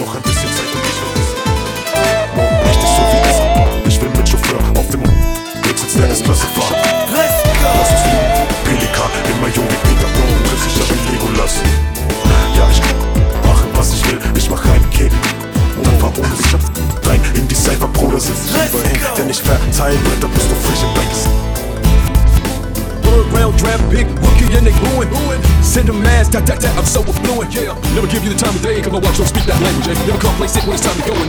noch ein bisschen Zeit und ich vergesse. Morgen nicht ist so wie gestern. Ich will mit Chauffeur auf dem Weg sitzt der S-Klasse fahren. Lass uns fliegen, Pelikan in Major wie Peter Pan, triff ich aber Legolas. Ja, ich kann machen, was ich will, ich mach einen Kick. Und dann fahr ohne sich rein in die Cypher, Bruder, sitzt lieber hin, denn ich verteil Bretter, bis du frisch im Bett. Round draft, big rookie, and they booing. Send a mass, I'm so affluent. Yeah, never give you the time of day, cause my watch don't speak that language. Never come play sick when it's time to go.